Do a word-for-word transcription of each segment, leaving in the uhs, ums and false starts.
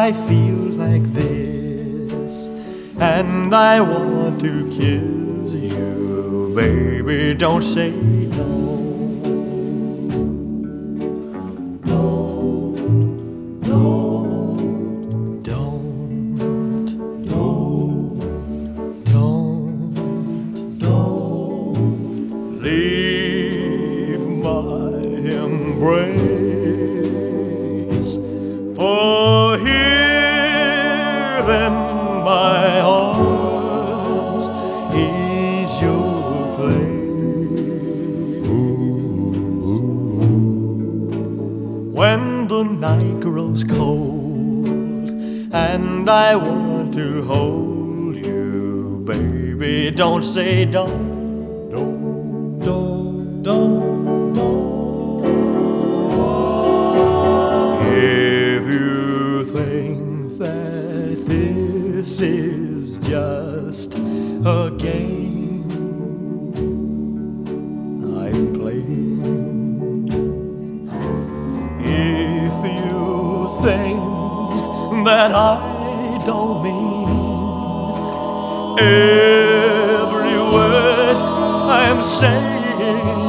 I feel like this, and I want to kiss you, baby, don't say no. Don't, don't, don't, don't, don't, don't leave my embrace, for here in my arms is your place. When the night grows cold and I want to hold you, baby, don't say don't, don't, don't, don't, don't. If you think that this is just a game I'm playing, if you think that I don't mean every word I am saying,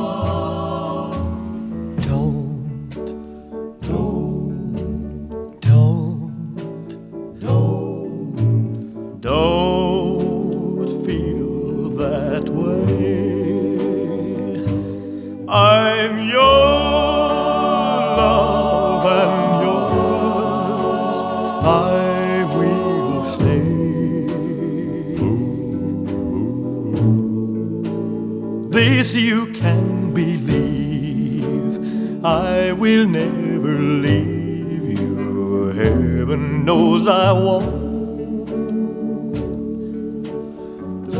don't, don't, don't, don't, don't feel that way. I'm your love and yours I will stay. This you can believe, I will never leave you. Heaven knows I won't.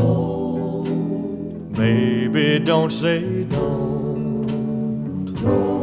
Don't, baby, don't say don't.